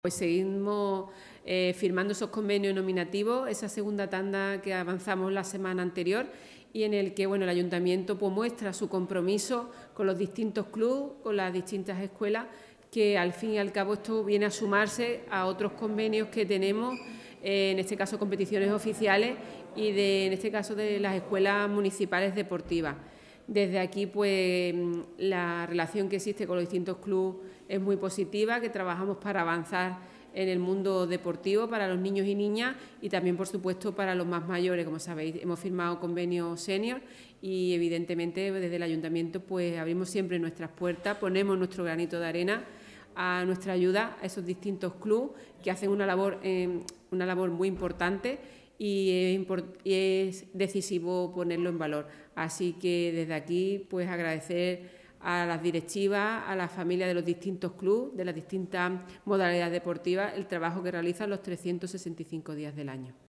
Pues seguimos firmando esos convenios nominativos, esa segunda tanda que avanzamos la semana anterior y en el que el Ayuntamiento pues, muestra su compromiso con los distintos clubes, con las distintas escuelas, que al fin y al cabo esto viene a sumarse a otros convenios que tenemos, en este caso competiciones oficiales y en este caso de las escuelas municipales deportivas. Desde aquí, pues, la relación que existe con los distintos clubes es muy positiva, que trabajamos para avanzar en el mundo deportivo para los niños y niñas y también, por supuesto, para los más mayores. Como sabéis, hemos firmado convenios senior y, evidentemente, desde el Ayuntamiento pues abrimos siempre nuestras puertas, ponemos nuestro granito de arena a nuestra ayuda a esos distintos clubes que hacen una labor muy importante y es decisivo ponerlo en valor. Así que desde aquí pues agradecer a las directivas, a las familias de los distintos clubes, de las distintas modalidades deportivas, el trabajo que realizan los 365 días del año.